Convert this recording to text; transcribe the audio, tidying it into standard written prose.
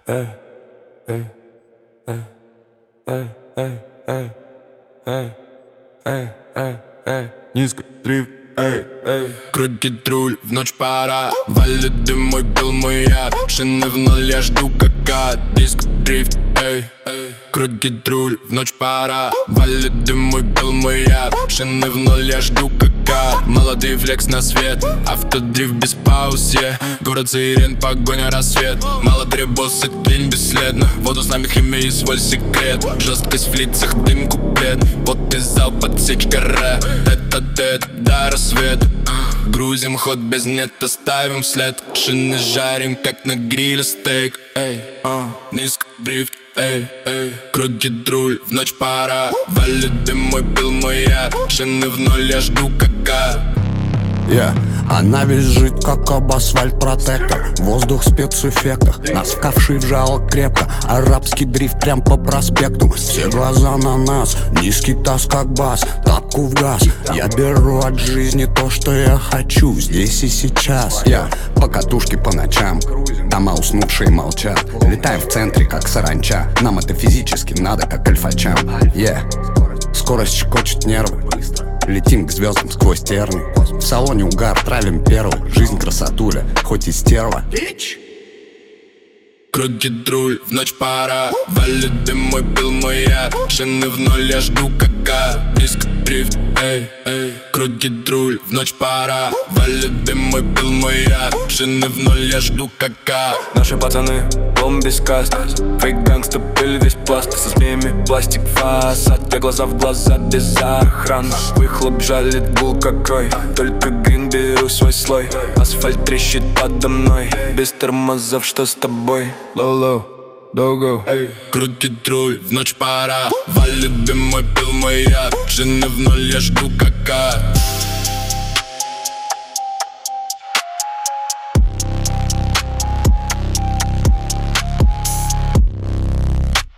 эй, эй, эй, эй, эй, эй, эй, эй, эй, эй, низко дрифт, эй, эй. Крутит руль, в ночь пора, валит дым, мой пыл, мой яд. Шины в ноль, я жду как ад. Диск, дрифт, эй, эй. Крутит руль, в ночь пора, валит дым, мой пыл, мой яд. Шины в ноль, я жду как ад. Молодой флекс на свет, автодрифт без пауз, yeah. Город сирен, погоня, рассвет. Мало требуется, клин бесследно. Воду с нами химия и свой секрет. Жесткость в лицах, дым, куплет. Вот и зал, подсечка рэп. Это до рассвета. Грузим ход без нет, оставим след. Шины жарим, как на гриле стейк. Эй, низко дрифт, эй, эй. Крутит руль, в ночь пора, валит дым, мой пыл, мой яд. Шины в ноль, я жду как ад. Она визжит, как об асфальт протектор. Воздух в спецэффектах, нас в ковши вжало крепко. Арабский дрифт прям по проспекту. Все глаза на нас, низкий таз как бас. Тапку в газ, я беру от жизни то, что я хочу. Здесь и сейчас. По катушке по ночам, дома уснувшие молчат. Летаем в центре, как саранча. Нам это физически надо, как альфачам. Скорость щекочет нервы. Летим к звездам сквозь терны. В салоне угар, травим перлы. Жизнь красотуля, хоть и стерва. Крутит руль, в ночь пора, валит дым, мой пыл, мой яд. Шины в ноль, я жду как ад. Диск, дрифт, эй, эй. Крутит руль, в ночь пора, валит дым, мой пыл, мой яд. Шины в ноль, я жду как ад. Наши пацаны, бомб без каст. Фейк гангста, пыль весь пласт. Со змеями пластик фасад. Я глаза в глаза без охраны. Выхлоп жалит гул как рой. Только грин беру свой слой. Асфальт трещит подо мной. Без тормозов, что с тобой? Low, go. Крутит руль, в ночь пора, валит дым, мой пыл, мой яд. Шины в ноль, я жду как ад.